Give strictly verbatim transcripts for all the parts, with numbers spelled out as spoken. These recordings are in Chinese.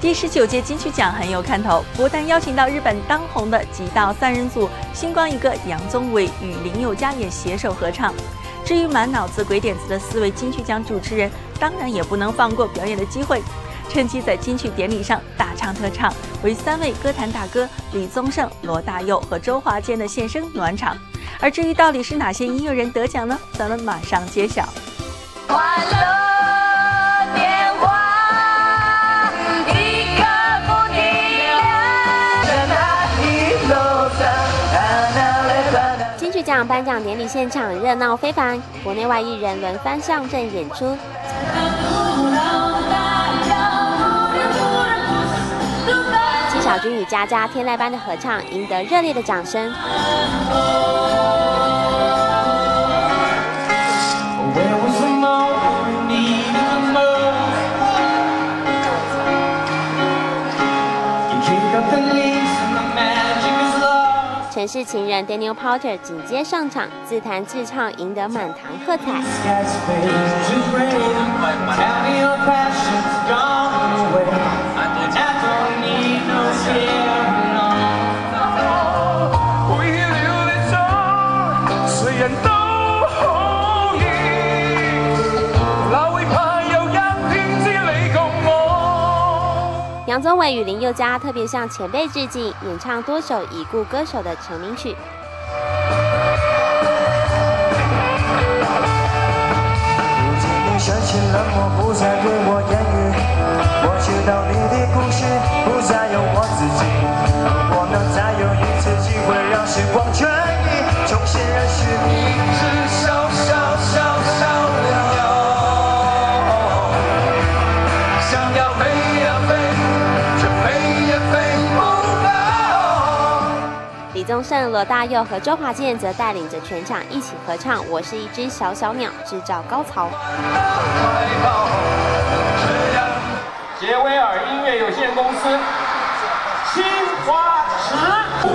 第十九届金曲奖很有看头，不但邀请到日本当红的极道三人组星光一个杨宗纬与林宥嘉也携手合唱。至于满脑子鬼点子的四位金曲奖主持人，当然也不能放过表演的机会，趁机在金曲典礼上大唱特唱，为三位歌坛大哥李宗盛、罗大佑和周华健的现身暖场。而至于到底是哪些音乐人得奖呢？咱们马上揭晓。 欢乐年华，一刻不停留。 金曲奖颁奖典礼现场热闹非凡，国内外艺人轮番上阵演出。纪晓君与佳佳天籁般的合唱，赢得热烈的掌声。城市情人 Daniel Powter 紧接上场，自弹自唱，赢得满堂喝彩。杨宗纬与林宥嘉特别向前辈致敬，演唱多首已故歌手的成名曲。 如今你深情冷漠，不再对我言语，我知道你的故事不再有我自己。如果能再有一次机会，让时光痊愈，重新认识你，至少小小小了。想要飞呀飞。 李宗盛、罗大佑和周华健则带领着全场一起合唱《我是一只小小鸟》，制造高潮。 杰威尔音乐有限公司，青花瓷。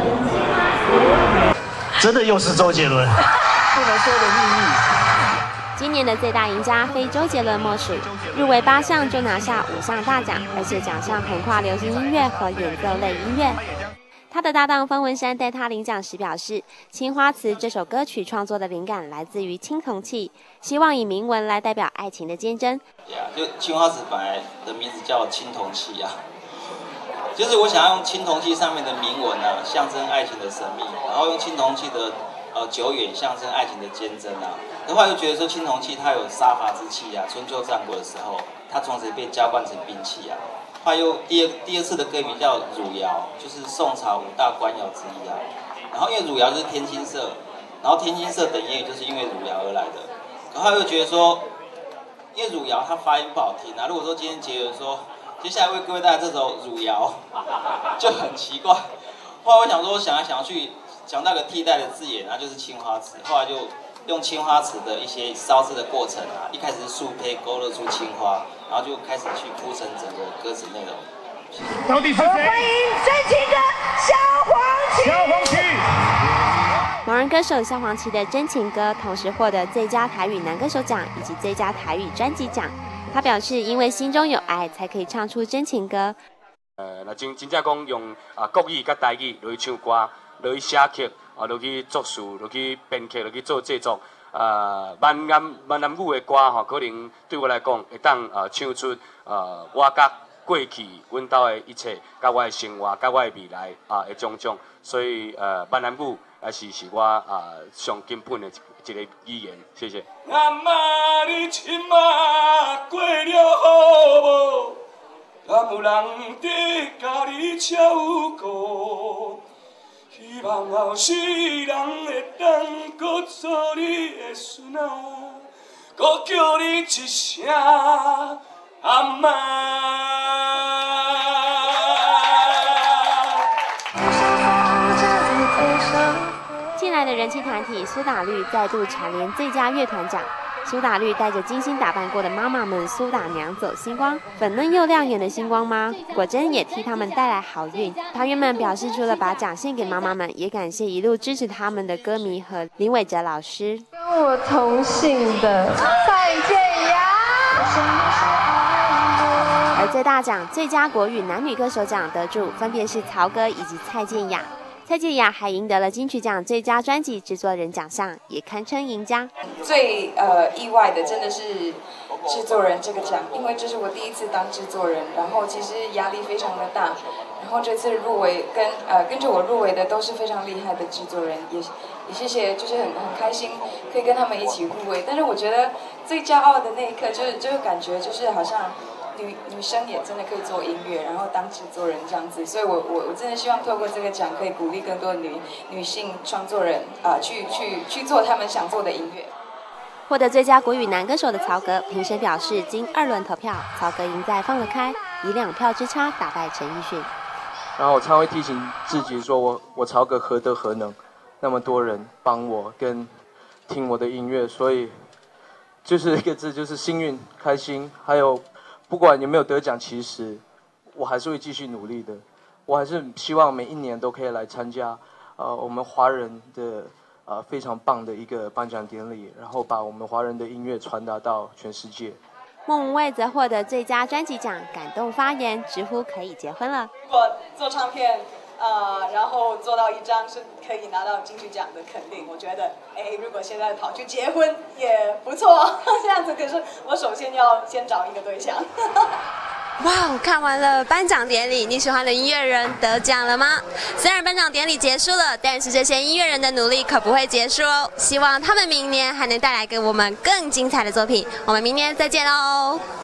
真的又是周杰伦，不能说的秘密。 今年的最大赢家非周杰伦莫属，入围八项就拿下五项大奖，而且奖项横跨流行音乐和演奏类音乐。他的搭档方文山带他领奖时表示，《青花瓷》这首歌曲创作的灵感来自于青铜器，希望以铭文来代表爱情的坚贞。 对啊，就青花瓷本来的名字叫青铜器啊，就是我想要用青铜器上面的铭文啊，象征爱情的神秘，然后用青铜器的呃久远象征爱情的坚贞啊。然后又觉得说青铜器它有杀伐之气啊，春秋战国的时候，它从此被浇灌成兵器啊。后来又第二第二次的歌名叫汝窑，就是宋朝五大官窑之一啊。然后因为汝窑就是天青色，然后天青色等谚语就是因为汝窑而来的。然后又觉得说，因为汝窑它发音不好听啊。如果说今天结缘说，接下来为各位带来这首汝窑，就很奇怪。后来我想说，想来想去，想到个替代的字眼，然后就是青花瓷。后来就用青花瓷的一些烧制的过程啊，一开始是树胚勾勒出青花，然后就开始去铺陈整个歌词内容。 到底是谁？ 欢迎真情的萧煌奇。 萧煌奇。 盲人歌手萧煌奇的《真情歌》同时获得最佳台语男歌手奖以及最佳台语专辑奖。他表示，因为心中有爱，才可以唱出真情歌。 呃，那真真正讲用啊国语甲台语落去唱歌，落去写曲。啊，落去作词，落去编曲，落去做制作。呃，闽南闽南语的歌吼，可能对我来讲会当呃唱出呃我甲过去阮兜的一切，甲我的生活，甲我的未来啊的种种。所以呃，闽南语也是是我啊上根本的一个语言。谢谢。 阿妈，你亲妈过了好无？敢有人伫家己照顾？希望后世人会当搁做你的孙仔，搁叫你一声阿妈。 近来的人气团体苏打绿再度蝉联最佳乐团奖。苏打绿带着精心打扮过的妈妈们苏打娘走星光，粉嫩又亮眼的星光妈，果真也替他们带来好运。团员们表示，除了把奖献给妈妈们，也感谢一路支持他们的歌迷和林伟哲老师。 跟我同姓的蔡健雅。 而最大奖最佳国语男女歌手奖得主分别是曹格以及蔡健雅。蔡健雅还赢得了金曲奖最佳专辑制作人奖项，也堪称赢家。 最呃意外的真的是制作人这个奖，因为这是我第一次当制作人，然后其实压力非常的大。然后这次入围跟呃跟着我入围的都是非常厉害的制作人，也也谢谢，就是很很开心可以跟他们一起入围。但是我觉得最骄傲的那一刻，就是这个感觉就是好像。女女生也真的可以做音乐，然后当制作人这样子，所以我我我真的希望透过这个奖，可以鼓励更多的女女性创作人啊、呃，去去去做他们想做的音乐。 获得最佳国语男歌手的曹格，评审表示，经二轮投票，曹格赢在放得开，以两票之差打败陈奕迅。 然后我常会提醒自己说我，我我曹格何德何能，那么多人帮我跟听我的音乐，所以就是一个字，就是幸运、开心，还有。不管有没有得奖，其实我还是会继续努力的。我还是希望每一年都可以来参加，呃，我们华人的呃非常棒的一个颁奖典礼，然后把我们华人的音乐传达到全世界。 莫文蔚则获得最佳专辑奖，感动发言，直呼可以结婚了。 如果做唱片。呃，然后做到一张是可以拿到金曲奖的肯定，我觉得，哎，如果现在跑去结婚也不错，这样子。可是我首先要先找一个对象。 哇，看完了颁奖典礼，你喜欢的音乐人得奖了吗？虽然颁奖典礼结束了，但是这些音乐人的努力可不会结束哦。希望他们明年还能带来给我们更精彩的作品。我们明年再见喽！